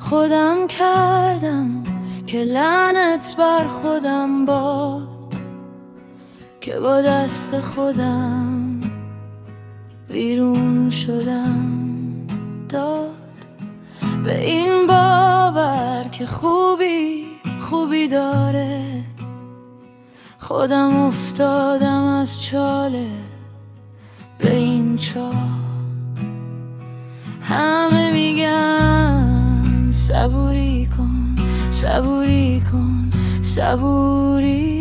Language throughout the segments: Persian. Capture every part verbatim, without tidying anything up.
خودم کردم که لعنت بر خودم باد، که با دست خودم ویرون شدم داد. به این باور که خوبی خوبی داره، خودم افتادم از چاله به این چاه. همه میگن صبوری کن صبوری کن صبوری،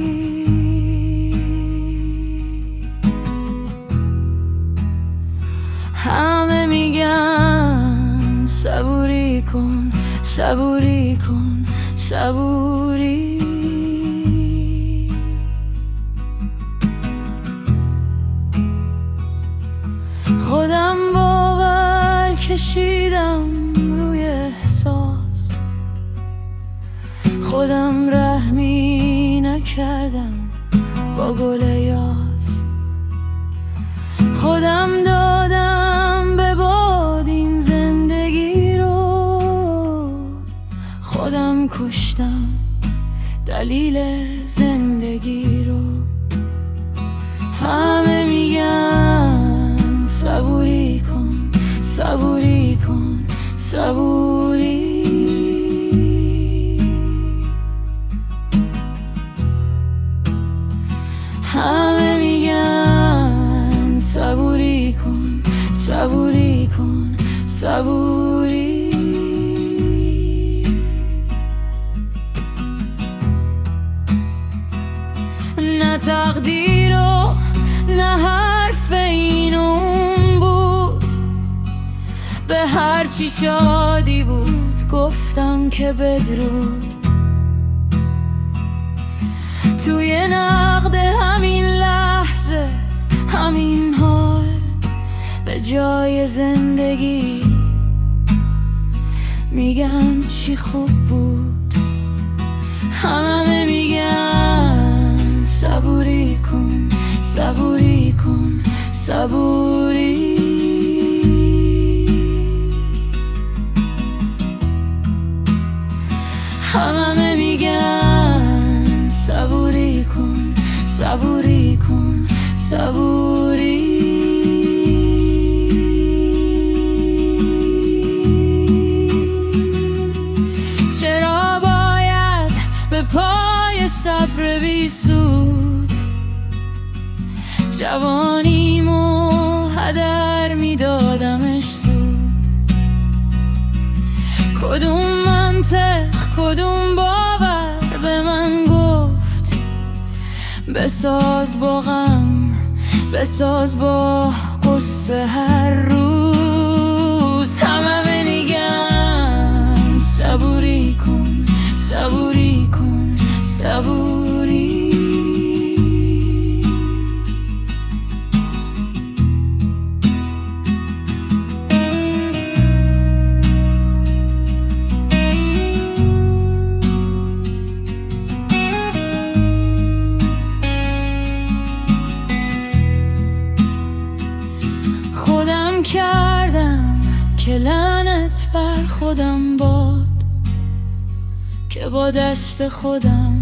همه میگن صبوری کن صبوری کن صبوری. خودم باور کشیدم روی احساس، خودم رحمی نکردم با گل یاس. خودم دادم به باد این زندگی رو، خودم کشتم دلیل زندگی رو. همه میگن صبوری کن صبوری کن صبوری، همه میگن صبوری کن صبوری کن صبوری. نه تقدیر و نه حرف این اون بود، به هرچی شادی بود گفتم که بدرود. توی نقد همین لحظه همین حال، به جای زندگی میگم چی خوب بود. همه میگن صبوری کن صبوری کن صبوری، همه میگن صبوری کن صبوری کن صبوری. چرا باید به پای صبر بی سود جوانیمو هدر میدادمش زود؟ کدوم منطق کدوم باور به من گفت بساز با غم بساز با قصه هر روز؟ همه میگن صبوری کن صبوری کن صبوری. خودم کردم که لعنت بر خودم باد، که با دست خودم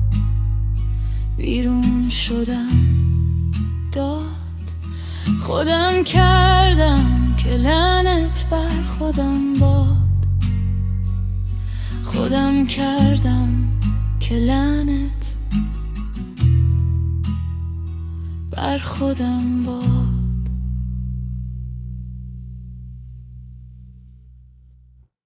ویرون شدم داد. خودم کردم که لعنت بر خودم باد، خودم کردم که لعنت بر خودم باد.